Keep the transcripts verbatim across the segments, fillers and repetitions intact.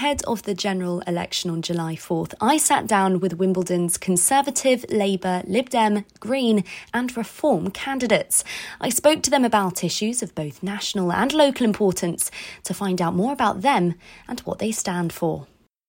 Ahead of the general election on July fourth, I sat down with Wimbledon's Conservative, Labour, Lib Dem, Green and Reform candidates. I spoke to them about issues of both national and local importance to find out more about them and what they stand for.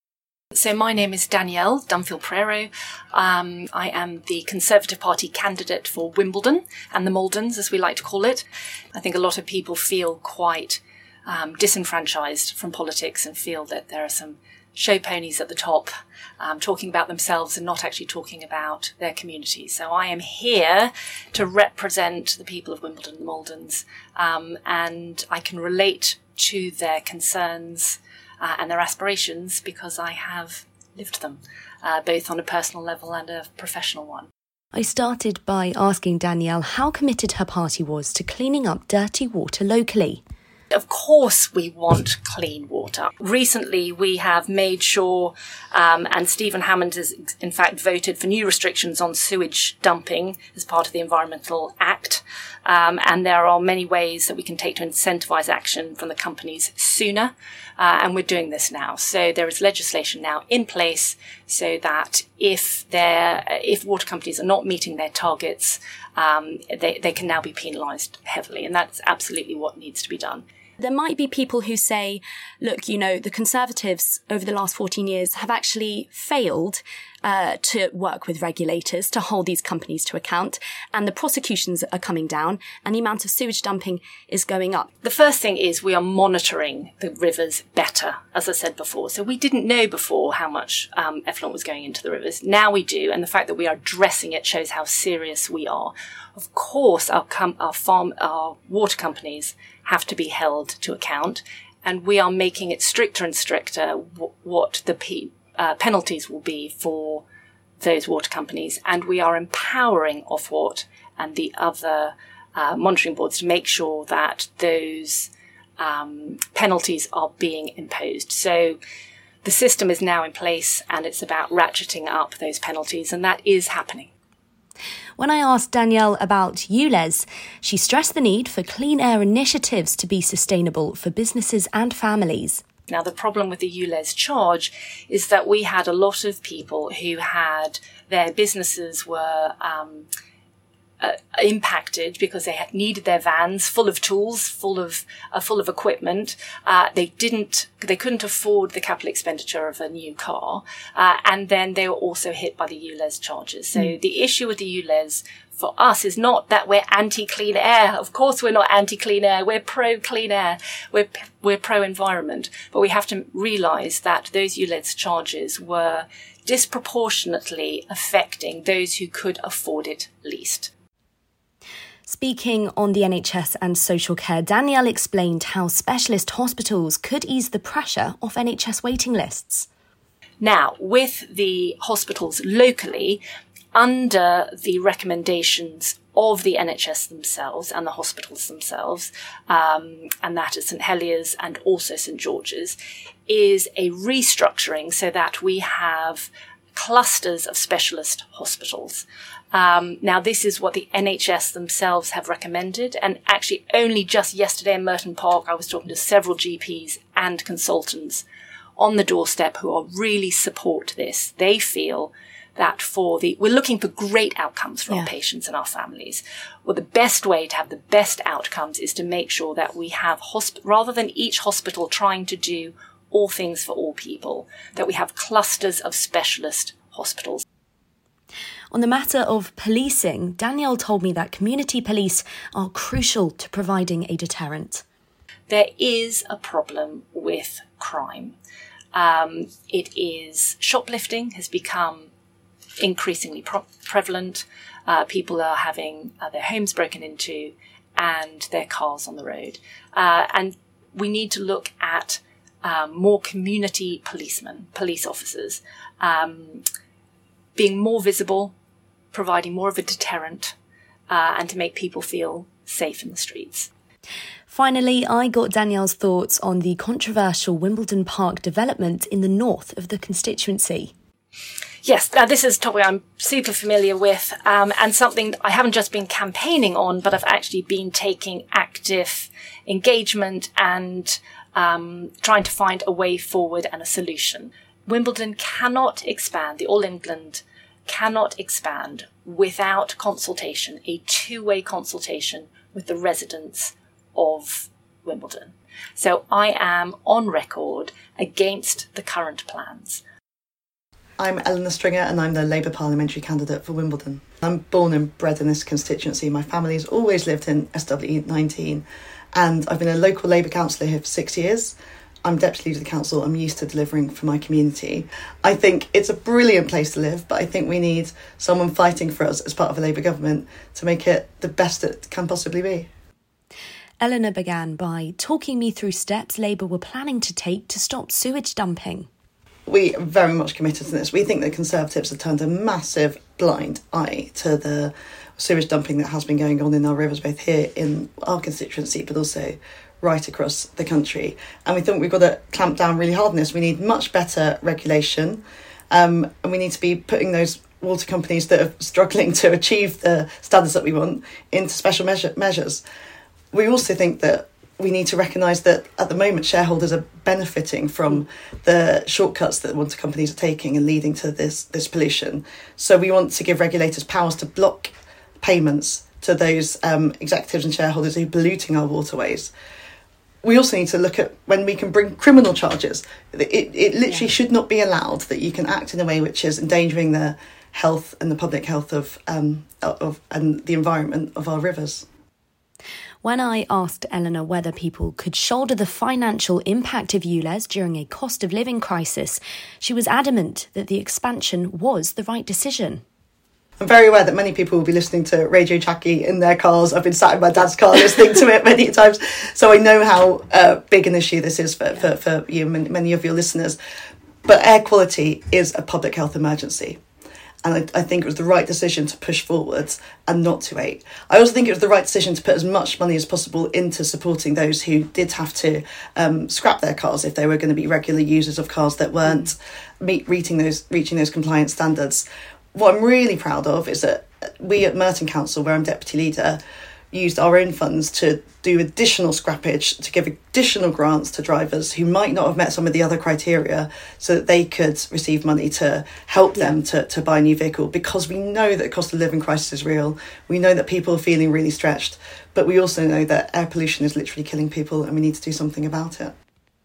So my name is Danielle Dunfield-Prero. Um, I am the Conservative Party candidate for Wimbledon and the Maldons, as we like to call it. I think a lot of people feel quite um, disenfranchised from politics and feel that there are some show ponies at the top um, talking about themselves and not actually talking about their community. So I am here to represent the people of Wimbledon and the Maldons, um, and I can relate to their concerns Uh, and their aspirations because I have lived them, uh, both on a personal level and a professional one. I started by asking Danielle how committed her party was to cleaning up dirty water locally. Of course we want clean water. Recently we have made sure, um, and Stephen Hammond has in fact voted for new restrictions on sewage dumping as part of the Environmental Act. Um, and there are many ways that we can take to incentivise action from the companies sooner. Uh, and we're doing this now. So there is legislation now in place so that if they're, if water companies are not meeting their targets, um, they, they can now be penalised heavily. And that's absolutely what needs to be done. There might be people who say, look, you know, the Conservatives over the last fourteen years have actually failed uh, to work with regulators to hold these companies to account, and the prosecutions are coming down and the amount of sewage dumping is going up. The first thing is we are monitoring the rivers better, as I said before. So we didn't know before how much um, effluent was going into the rivers. Now we do, and the fact that we are addressing it shows how serious we are. Of course, our, com- our farm, our water companies have to be held to account, and we are making it stricter and stricter w- what the pe- uh, penalties will be for those water companies, and we are empowering Ofwat and the other uh, monitoring boards to make sure that those um, penalties are being imposed. So the system is now in place, and it's about ratcheting up those penalties, and that is happening. When I asked Danielle about U L E Z, she stressed the need for clean air initiatives to be sustainable for businesses and families. Now, the problem with the U L E Z charge is that we had a lot of people who had their businesses were um, uh, impacted because they had needed their vans full of tools, full of uh, full of equipment. Uh, they didn't, they couldn't afford the capital expenditure of a new car, uh, and then they were also hit by the U L E Z charges. So mm. the issue with the U L E Z for us is not that we're anti-clean air. Of course, we're not anti-clean air. We're pro-clean air. We're we're pro-environment. But we have to realise that those U L E Z charges were disproportionately affecting those who could afford it least. Speaking on the N H S and social care, Danielle explained how specialist hospitals could ease the pressure of N H S waiting lists. Now, with the hospitals locally, under the recommendations of the N H S themselves and the hospitals themselves, um, and that is St Heliers and also St George's, is a restructuring so that we have clusters of specialist hospitals. Um, now, this is what the N H S themselves have recommended. And actually, only just yesterday in Merton Park, I was talking to several G Ps and consultants on the doorstep who are really support this. They feel that for the, we're looking for great outcomes for yeah. our patients and our families. Well, the best way to have the best outcomes is to make sure that we have, hosp- rather than each hospital trying to do all things for all people, that we have clusters of specialist hospitals. On the matter of policing, Danielle told me that community police are crucial to providing a deterrent. There is a problem with crime. Um, it is, shoplifting has become increasingly pro- prevalent. Uh, people are having uh, their homes broken into and their cars on the road. Uh, and we need to look at um, more community policemen, police officers, um, being more visible, providing more of a deterrent, uh, and to make people feel safe in the streets. Finally, I got Danielle's thoughts on the controversial Wimbledon Park development in the north of the constituency. Yes, now this is a topic I'm super familiar with, um, and something I haven't just been campaigning on, but I've actually been taking active engagement and um, trying to find a way forward and a solution. Wimbledon cannot expand, the All England cannot expand without consultation, a two-way consultation with the residents of Wimbledon. So I am on record against the current plans. I'm Eleanor Stringer and I'm the Labour parliamentary candidate for Wimbledon. I'm born and bred in this constituency. My family's always lived in S W nineteen and I've been a local Labour councillor here for six years. I'm deputy leader of the council. I'm used to delivering for my community. I think it's a brilliant place to live, but I think we need someone fighting for us as part of a Labour government to make it the best it can possibly be. Eleanor began by talking me through steps Labour were planning to take to stop sewage dumping. We are very much committed to this. We think that Conservatives have turned a massive blind eye to the sewage dumping that has been going on in our rivers, both here in our constituency, but also right across the country. And we think we've got to clamp down really hard on this. We need much better regulation, um, and we need to be putting those water companies that are struggling to achieve the standards that we want into special measure- measures. We also think that we need to recognise that at the moment shareholders are benefiting from the shortcuts that water companies are taking and leading to this, this pollution. So we want to give regulators powers to block payments to those um, executives and shareholders who are polluting our waterways. We also need to look at when we can bring criminal charges. It, it literally yeah. should not be allowed that you can act in a way which is endangering the health and the public health of, um, of and the environment of our rivers. When I asked Eleanor whether people could shoulder the financial impact of ULEZ during a cost of living crisis, she was adamant that the expansion was the right decision. I'm very aware that many people will be listening to Radio Jackie in their cars. I've been sat in my dad's car listening to it many times. So I know how uh, big an issue this is for, yeah. for, for you, many of your listeners. But air quality is a public health emergency. And I, I think it was the right decision to push forwards and not to wait. I also think it was the right decision to put as much money as possible into supporting those who did have to um, scrap their cars if they were going to be regular users of cars that weren't meet, reaching those reaching those compliance standards. What I'm really proud of is that we at Merton Council, where I'm deputy leader, used our own funds to do additional scrappage, to give additional grants to drivers who might not have met some of the other criteria so that they could receive money to help them to, to buy a new vehicle, because we know that the cost of living crisis is real. We know that people are feeling really stretched, but we also know that air pollution is literally killing people and we need to do something about it.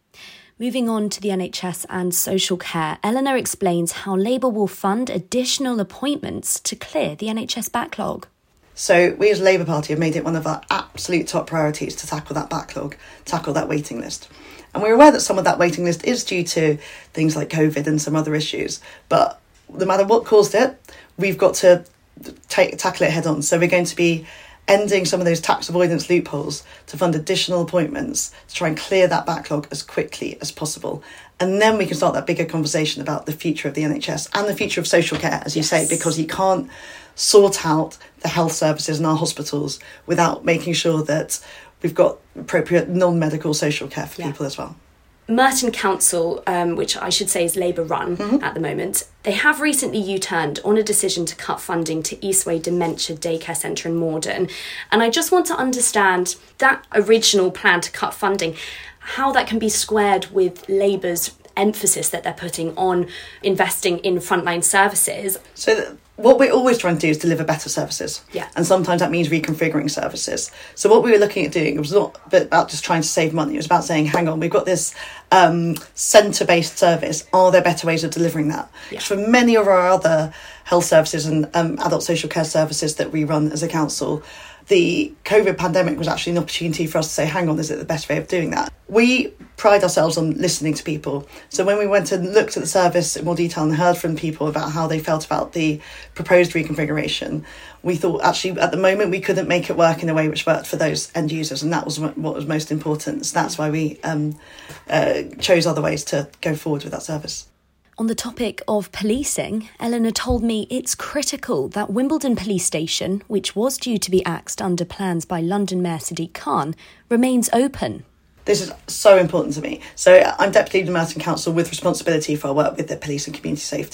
Moving on to the N H S and social care, Eleanor explains how Labour will fund additional appointments to clear the N H S backlog. So we as a Labour Party have made it one of our absolute top priorities to tackle that backlog, tackle that waiting list. And we're aware that some of that waiting list is due to things like COVID and some other issues. But no matter what caused it, we've got to take, tackle it head on. So we're going to be ending some of those tax avoidance loopholes to fund additional appointments to try and clear that backlog as quickly as possible. And then we can start that bigger conversation about the future of the N H S and the future of social care, as you yes. say, because you can't sort out the health services in our hospitals without making sure that we've got appropriate non-medical social care for yeah. people as well. Merton Council, um, which I should say is Labour run mm-hmm. at the moment, they have recently U-turned on a decision to cut funding to Eastway Dementia Daycare Centre in Morden. And I just want to understand that original plan to cut funding, how that can be squared with Labour's emphasis that they're putting on investing in frontline services. So th- what we're always trying to do is deliver better services. Yeah. And sometimes that means reconfiguring services. So what we were looking at doing, it was not about just trying to save money. It was about saying, hang on, we've got this um, centre-based service. Are there better ways of delivering that? Yeah. For many of our other health services and um, adult social care services that we run as a council, the COVID pandemic was actually an opportunity for us to say, hang on, is it the best way of doing that? We pride ourselves on listening to people. So when we went and looked at the service in more detail and heard from people about how they felt about the proposed reconfiguration, we thought actually at the moment we couldn't make it work in a way which worked for those end users, and that was what was most important. So that's why we um, uh, chose other ways to go forward with that service. On the topic of policing, Eleanor told me it's critical that Wimbledon Police Station, which was due to be axed under plans by London Mayor Sadiq Khan, remains open. This is so important to me. So I'm Deputy Leader of Merton Council with responsibility for our work with the police and community safety.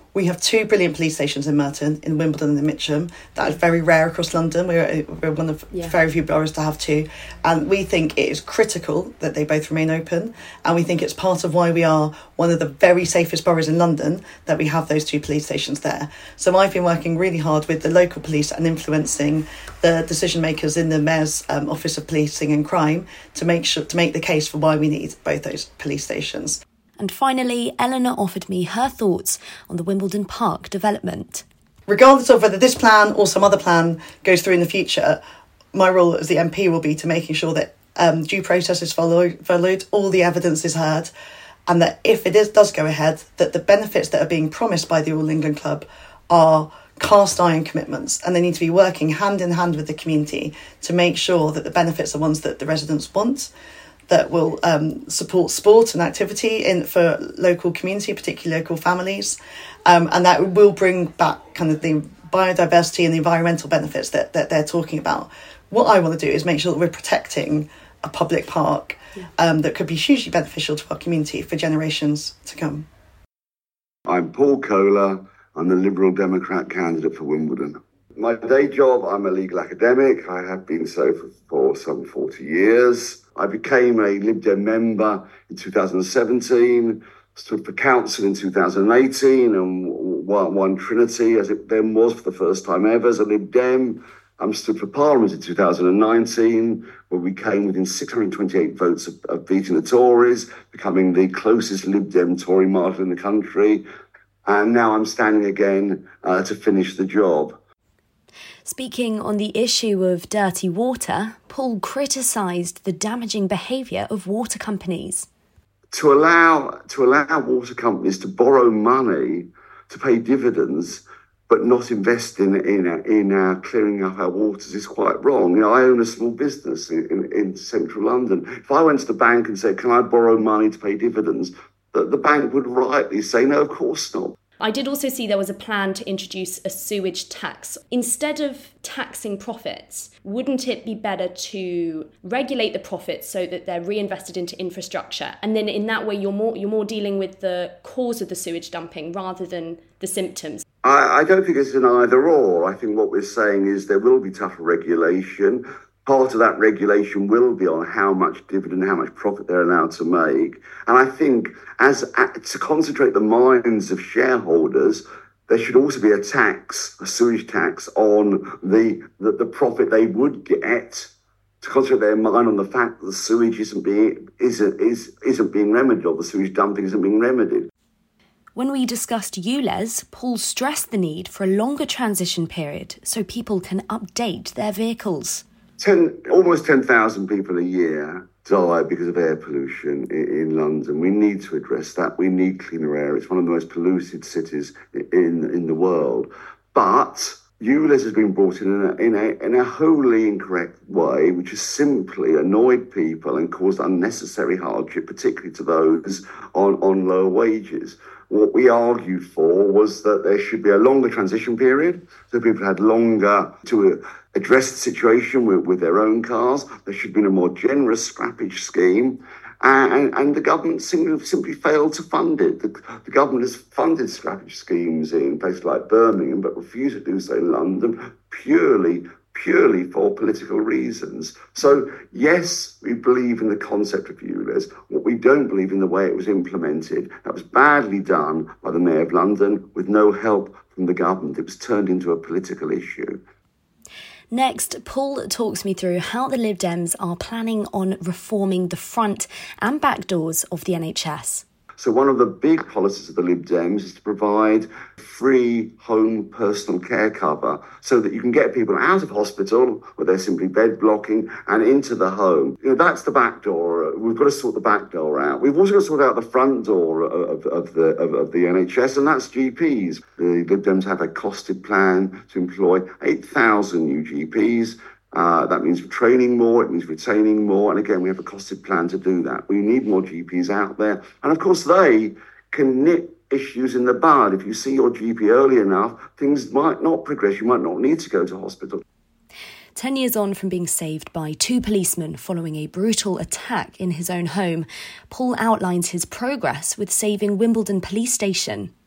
We have two brilliant police stations in Merton, in Wimbledon and in Mitcham. That is very rare across London. We're, we're one of yeah. very few boroughs to have two. And we think it is critical that they both remain open. And we think it's part of why we are one of the very safest boroughs in London, that we have those two police stations there. So I've been working really hard with the local police and influencing the decision makers in the Mayor's um, Office of Policing and Crime to make sure to make the case for why we need both those police stations. And finally, Eleanor offered me her thoughts on the Wimbledon Park development. Regardless of whether this plan or some other plan goes through in the future, my role as the M P will be to making sure that um, due process is followed, followed, all the evidence is heard, and that if it is, does go ahead, that the benefits that are being promised by the All England Club are cast iron commitments, and they need to be working hand in hand with the community to make sure that the benefits are ones that the residents want, that will um, support sport and activity in for local community, particularly local families, um, and that will bring back kind of the biodiversity and the environmental benefits that, that they're talking about. What I want to do is make sure that we're protecting a public park yeah. um, that could be hugely beneficial to our community for generations to come. I'm Paul Kohler. I'm the Liberal Democrat candidate for Wimbledon. My day job, I'm a legal academic. I have been so for, for some forty years. I became a Lib Dem member in two thousand seventeen, stood for council in two thousand eighteen, and won, won Trinity, as it then was for the first time ever as a Lib Dem. I stood for Parliament in two thousand nineteen, where we came within six hundred twenty-eight votes of, of beating the Tories, becoming the closest Lib Dem Tory marshal in the country. And now I'm standing again uh, to finish the job. Speaking on the issue of dirty water, Paul criticised the damaging behaviour of water companies. To allow to allow water companies to borrow money to pay dividends, but not invest in in, in uh, clearing up our waters is quite wrong. You know, I own a small business in, in, in central London. If I went to the bank and said, "Can I borrow money to pay dividends?" the, the bank would rightly say, "No, of course not." I did also see there was a plan to introduce a sewage tax. Instead of taxing profits, wouldn't it be better to regulate the profits so that they're reinvested into infrastructure? And then in that way, you're more you're more dealing with the cause of the sewage dumping rather than the symptoms. I, I don't think it's an either or. I think what we're saying is there will be tougher regulation. Part of that regulation will be on how much dividend, how much profit they're allowed to make. And I think as to concentrate the minds of shareholders, there should also be a tax, a sewage tax on the, the, the profit they would get, to concentrate their mind on the fact that the sewage isn't being, isn't, is, isn't being remedied, or the sewage dumping isn't being remedied. When we discussed U L E Z, Paul stressed the need for a longer transition period so people can update their vehicles. Ten, almost ten thousand people a year die because of air pollution in, in London. We need to address that. We need cleaner air. It's one of the most polluted cities in, in the world. But U L E Z has been brought in in a, in, a, in a wholly incorrect way, which has simply annoyed people and caused unnecessary hardship, particularly to those on, on lower wages. What we argued for was that there should be a longer transition period, so people had longer to address the situation with, with their own cars. There should be a more generous scrappage scheme, and, and the government simply, simply failed to fund it. The, the government has funded scrappage schemes in places like Birmingham, but refused to do so in London, purely purely for political reasons. So, yes, we believe in the concept of U L E Z. What we don't believe in the way it was implemented. That was badly done by the Mayor of London with no help from the government. It was turned into a political issue. Next, Paul talks me through how the Lib Dems are planning on reforming the front and back doors of the N H S. So one of the big policies of the Lib Dems is to provide free home personal care cover so that you can get people out of hospital where they're simply bed blocking and into the home. You know, that's the back door. We've got to sort the back door out. We've also got to sort out the front door of, of, the, of, of the N H S, and that's G Ps. The Lib Dems have a costed plan to employ eight thousand new G Ps. Uh, that means training more, it means retaining more, and again, we have a costed plan to do that. We need more G Ps out there, and of course they can nip issues in the bud. If you see your G P early enough, things might not progress, you might not need to go to hospital. Ten years on from being saved by two policemen following a brutal attack in his own home, Paul outlines his progress with saving Wimbledon Police Station.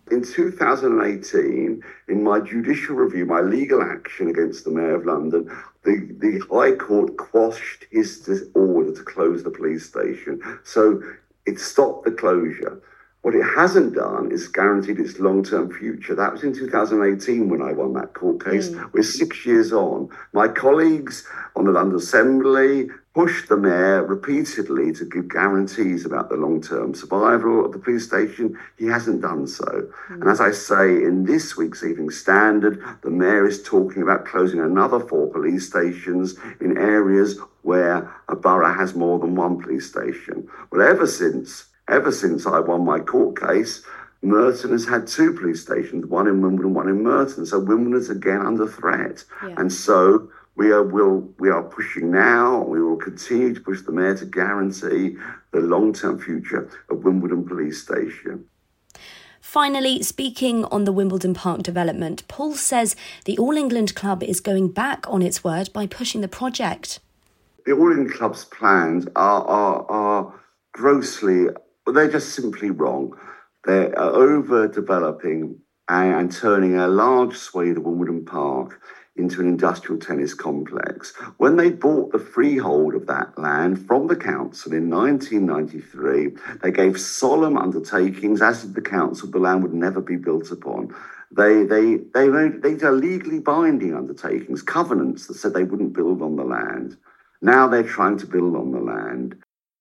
In two thousand eighteen, in my judicial review, my legal action against the Mayor of London, the, the High Court quashed his order to close the police station. So it stopped the closure. What it hasn't done is guaranteed its long-term future. That was in two thousand eighteen when I won that court case. Mm. We're six years on. My colleagues on the London Assembly pushed the mayor repeatedly to give guarantees about the long-term survival of the police station. He hasn't done so. Mm. And as I say, in this week's Evening Standard, the mayor is talking about closing another four police stations in areas where a borough has more than one police station. Well, ever since Ever since I won my court case, Merton has had two police stations, one in Wimbledon, one in Merton. So Wimbledon is again under threat. Yeah. And so we are will we are pushing now, we will continue to push the mayor to guarantee the long-term future of Wimbledon Police Station. Finally, speaking on the Wimbledon Park development, Paul says the All England Club is going back on its word by pushing the project. The All England Club's plans are are, are grossly... Well, they're just simply wrong. They're overdeveloping and, and turning a large swathe of Wimbledon Park into an industrial tennis complex. When they bought the freehold of that land from the council in nineteen ninety-three, they gave solemn undertakings, as did the council, the land would never be built upon. They they they they are legally binding undertakings, covenants that said they wouldn't build on the land. Now they're trying to build on the land.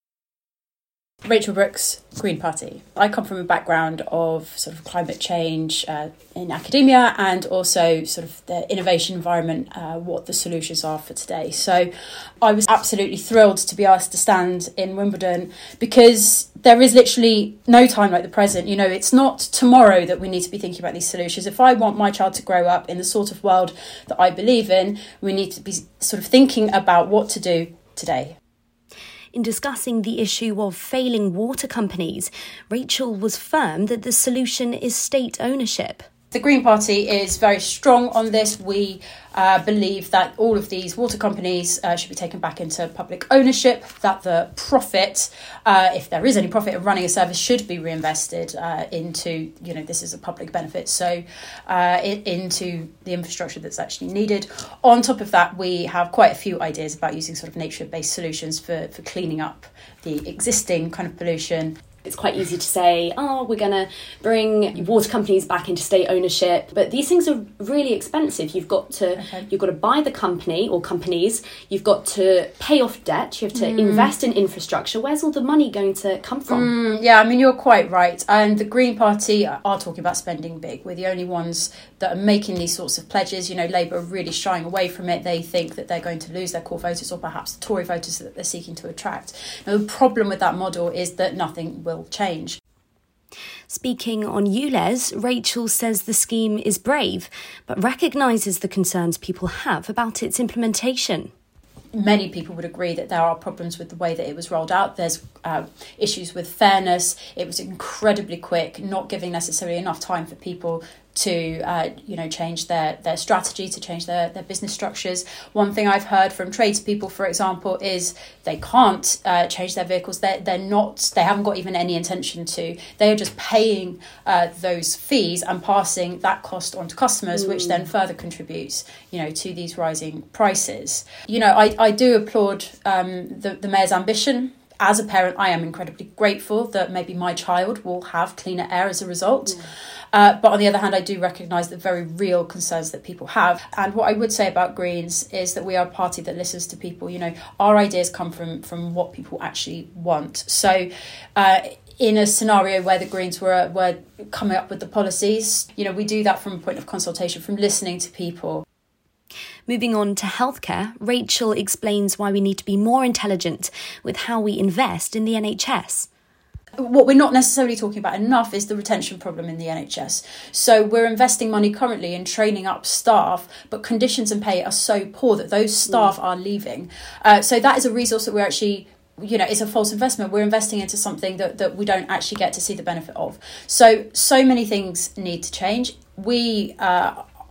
Rachel Brooks, Green Party. I come from a background of sort of climate change uh, in academia and also sort of the innovation environment, uh, what the solutions are for today. So I was absolutely thrilled to be asked to stand in Wimbledon because there is literally no time like the present. You know, it's not tomorrow that we need to be thinking about these solutions. If I want my child to grow up in the sort of world that I believe in, we need to be sort of thinking about what to do today. In discussing the issue of failing water companies, Rachel was firm that the solution is state ownership. The Green Party is very strong on this. We uh, believe that all of these water companies uh, should be taken back into public ownership, that the profit, uh, if there is any profit of running a service, should be reinvested uh, into, you know, this is a public benefit, so uh, it, into the infrastructure that's actually needed. On top of that, we have quite a few ideas about using sort of nature-based solutions for, for cleaning up the existing kind of pollution. It's quite easy to say, oh, we're going to bring water companies back into state ownership. But these things are really expensive. You've got to okay. you've got to buy the company or companies. You've got to pay off debt. You have to mm. invest in infrastructure. Where's all the money going to come from? Mm, yeah, I mean, you're quite right. And the Green Party are talking about spending big. We're the only ones that are making these sorts of pledges. You know, Labour are really shying away from it. They think that they're going to lose their core voters or perhaps the Tory voters that they're seeking to attract. Now, the problem with that model is that nothing will change. Speaking on ULEZ, Rachel says the scheme is brave, but recognises the concerns people have about its implementation. Many people would agree that there are problems with the way that it was rolled out. There's uh, issues with fairness. It was incredibly quick, not giving necessarily enough time for people to uh, you know change their their strategy, to change their, their business structures. One thing I've heard from tradespeople, for example, is they can't uh, change their vehicles. They're, they're not, they haven't got even any intention to. They are just paying uh, those fees and passing that cost on to customers, mm. which then further contributes, you know, to these rising prices. You know, I, I do applaud um, the, the Mayor's ambition. As a parent, I am incredibly grateful that maybe my child will have cleaner air as a result. Mm. Uh, but on the other hand, I do recognise the very real concerns that people have. And what I would say about Greens is that we are a party that listens to people. You know, our ideas come from, from what people actually want. So uh, in a scenario where the Greens were, were coming up with the policies, you know, we do that from a point of consultation, from listening to people. Moving on to healthcare, Rachel explains why we need to be more intelligent with how we invest in the N H S. What we're not necessarily talking about enough is the retention problem in the N H S. So we're investing money currently in training up staff, but conditions and pay are so poor that those staff mm. are leaving. Uh, so that is a resource that we're actually, you know, it's a false investment. We're investing into something that, that we don't actually get to see the benefit of. So, so many things need to change. We uh,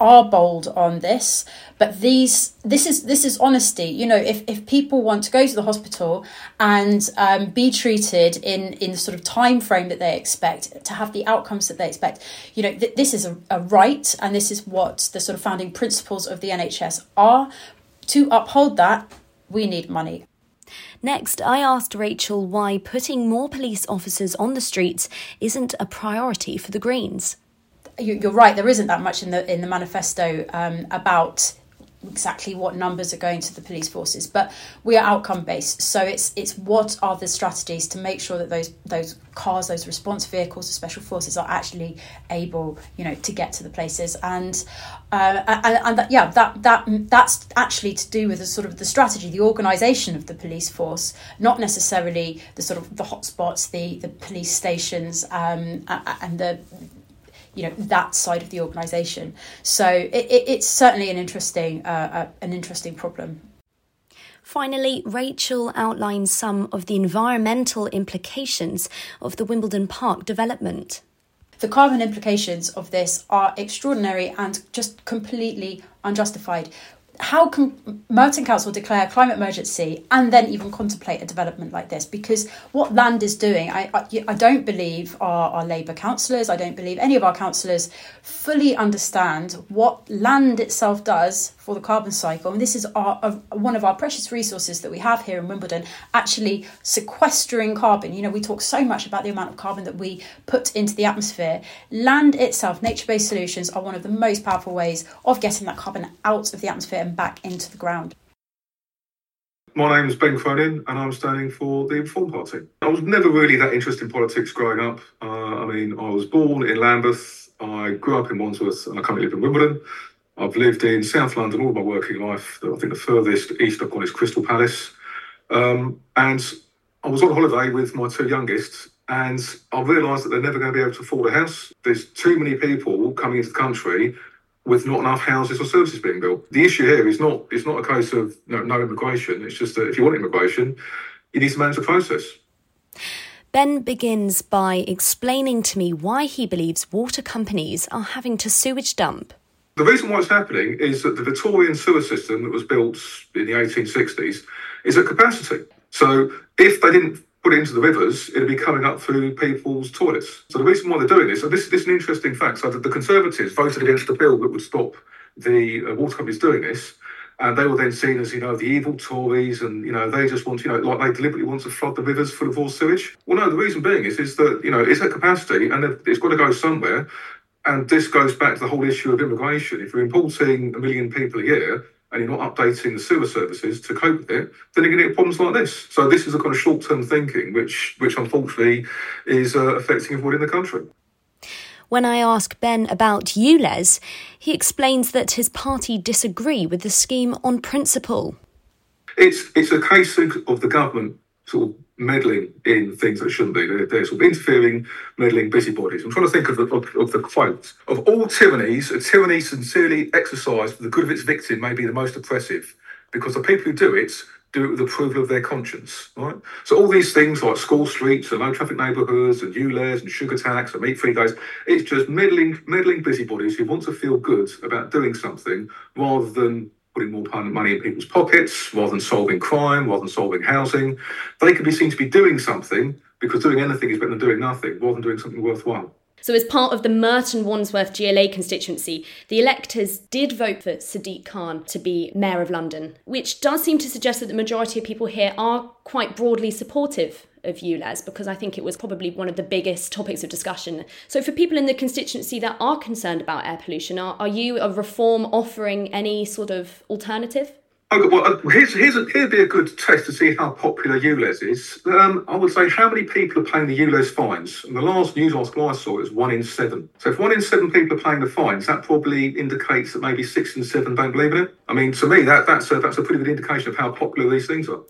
are bold on this, but these this is this is honesty. You know, if, if people want to go to the hospital and um, be treated in in the sort of time frame that they expect, to have the outcomes that they expect, you know, th- this is a, a right, and this is what the sort of founding principles of the N H S are. To uphold that, we need money. Next, I asked Rachel why putting more police officers on the streets isn't a priority for the Greens. You're right, there isn't that much in the in the manifesto um, about exactly what numbers are going to the police forces, but we are outcome based. So it's it's what are the strategies to make sure that those those cars, those response vehicles, the special forces are actually able, you know, to get to the places. And uh, and, and that, yeah, that that that's actually to do with the sort of the strategy, the organisation of the police force, not necessarily the sort of the hotspots, the the police stations, um, and the. you know, that side of the organisation. So it, it, it's certainly an interesting, uh, uh, an interesting problem. Finally, Rachel outlines some of the environmental implications of the Wimbledon Park development. The carbon implications of this are extraordinary and just completely unjustified. How can Merton Council declare a climate emergency and then even contemplate a development like this? Because what land is doing, I, I, I don't believe our, our Labour councillors, I don't believe any of our councillors fully understand what land itself does for the carbon cycle. And this is our, uh, one of our precious resources that we have here in Wimbledon, actually sequestering carbon. You know, we talk so much about the amount of carbon that we put into the atmosphere. Land itself, nature-based solutions, are one of the most powerful ways of getting that carbon out of the atmosphere and back into the ground. My name is Ben Cronin and I'm standing for the Reform Party. I was never really that interested in politics growing up. Uh, I mean, I was born in Lambeth, I grew up in Wandsworth, and I currently live in Wimbledon. I've lived in South London all my working life. I think the furthest east I've gone is Crystal Palace. Um, and I was on holiday with my two youngest, and I realised that they're never going to be able to afford a house. There's too many people coming into the country with not enough houses or services being built. The issue here is not it's not a case of no, no immigration. It's just that if you want immigration, you need to manage the process. Ben begins by explaining to me why he believes water companies are having to sewage dump. The reason why it's happening is that the Victorian sewer system that was built in the eighteen sixties is at capacity. So if they didn't put it into the rivers, it'd be coming up through people's toilets. So the reason why they're doing this, and this, this is an interesting fact, so that the Conservatives voted against the bill that would stop the uh, water companies doing this, and they were then seen as, you know, the evil Tories, and, you know, they just want, you know, like they deliberately want to flood the rivers full of raw sewage. Well, no, the reason being is, is that, you know, it's at capacity and it's got to go somewhere. And this goes back to the whole issue of immigration. If you're importing a million people a year and you're not updating the sewer services to cope with it, then you're going to get problems like this. So this is a kind of short-term thinking, which, which unfortunately is uh, affecting everybody in the country. When I ask Ben about ULEZ, he explains that his party disagree with the scheme on principle. It's it's a case of the government sort of meddling in things that shouldn't be. They're, they're sort of interfering, meddling busybodies. I'm trying to think of the, of, of the quote. Of all tyrannies, a tyranny sincerely exercised for the good of its victim may be the most oppressive, because the people who do it do it with the approval of their conscience, right? So all these things like school streets and low traffic neighbourhoods and ULEZ and sugar tax and meat-free days, it's just meddling, meddling busybodies who want to feel good about doing something rather than putting more money in people's pockets, rather than solving crime, rather than solving housing. They can be seen to be doing something because doing anything is better than doing nothing, rather than doing something worthwhile. So as part of the Merton Wandsworth G L A constituency, the electors did vote for Sadiq Khan to be Mayor of London, which does seem to suggest that the majority of people here are quite broadly supportive of ULEZ, because I think it was probably one of the biggest topics of discussion. So for people in the constituency that are concerned about air pollution, are, are you, a Reform, offering any sort of alternative? Okay, well, here's, here's a, here'd be a good test to see how popular ULEZ is. Um, I would say, how many people are paying the ULEZ fines? And the last news article I saw is one in seven. So if one in seven people are paying the fines, that probably indicates that maybe six in seven don't believe in it. I mean, to me, that that's a, that's a pretty good indication of how popular these things are.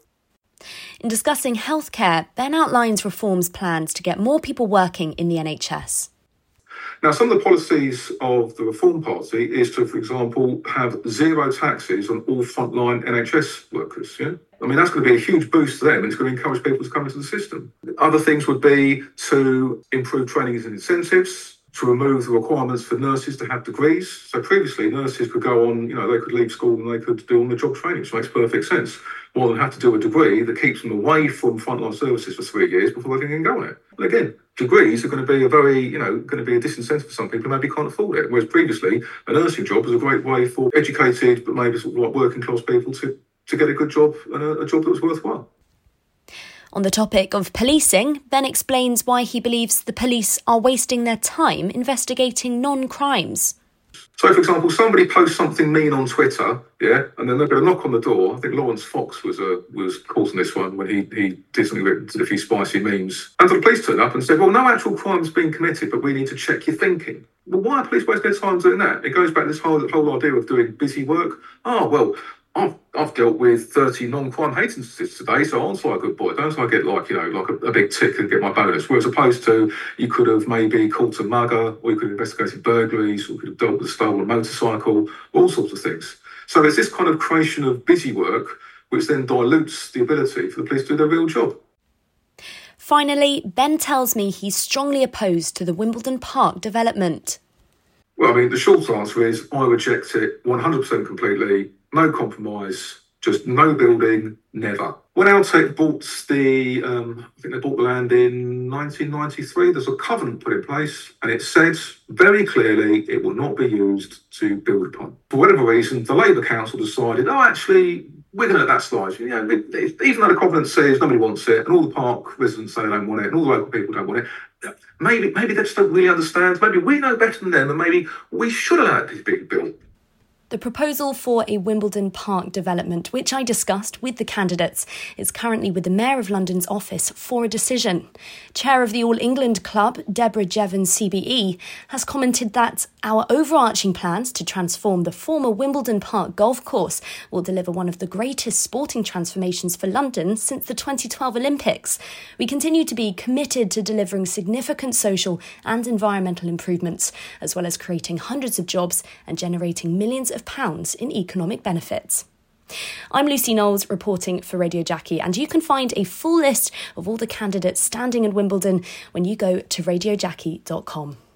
In discussing healthcare, Ben outlines Reform's plans to get more people working in the N H S. Now, some of the policies of the Reform Party is to, for example, have zero taxes on all frontline N H S workers. Yeah, I mean, that's going to be a huge boost to them, and it's going to encourage people to come into the system. Other things would be to improve training and incentives, to remove the requirements for nurses to have degrees. So previously, nurses could go on, you know, they could leave school and they could do on-the-job training, which makes perfect sense, rather than have to do a degree that keeps them away from frontline services for three years before they can go on it. And again, degrees are going to be a very, you know, going to be a disincentive for some people who maybe can't afford it. Whereas previously, a nursing job was a great way for educated but maybe sort of like working class people to, to get a good job and a, a job that was worthwhile. On the topic of policing, Ben explains why he believes the police are wasting their time investigating non-crimes. So, for example, somebody posts something mean on Twitter, yeah, and then they're going to knock on the door. I think Lawrence Fox was uh, was caught on this one when he, he did something with did a few spicy memes. And so the police turned up and said, well, no actual crime's been committed, but we need to check your thinking. Well, why are police wasting their time doing that? It goes back to this whole, whole idea of doing busy work. Oh, well, I've, I've dealt with thirty non-crime hate instances today, so I'm like a good boy. Don't I get like, you know, like a, a big tick and get my bonus? Whereas opposed to you could have maybe caught a mugger, or you could have investigated burglaries, or you could have dealt with a stolen motorcycle, all sorts of things. So it's this kind of creation of busy work which then dilutes the ability for the police to do their real job. Finally, Ben tells me he's strongly opposed to the Wimbledon Park development. Well, I mean, the short answer is I reject it one hundred percent completely. No compromise, just no building, never. When Altec bought the, um, I think they bought the land in nineteen ninety-three, there's a covenant put in place and it said very clearly it will not be used to build upon. For whatever reason, the Labour Council decided, oh, actually, we're going to let that slide. You know, even though the covenant says nobody wants it and all the park residents say they don't want it and all the local people don't want it, maybe, maybe they just don't really understand. Maybe we know better than them and maybe we should allow it to be built. The proposal for a Wimbledon Park development, which I discussed with the candidates, is currently with the Mayor of London's office for a decision. Chair of the All England Club, Deborah Jevons C B E, has commented that our overarching plans to transform the former Wimbledon Park golf course will deliver one of the greatest sporting transformations for London since the twenty twelve Olympics. We continue to be committed to delivering significant social and environmental improvements, as well as creating hundreds of jobs and generating millions of pounds in economic benefits. I'm Lucy Knowles reporting for Radio Jackie, and you can find a full list of all the candidates standing in Wimbledon when you go to radio jackie dot com.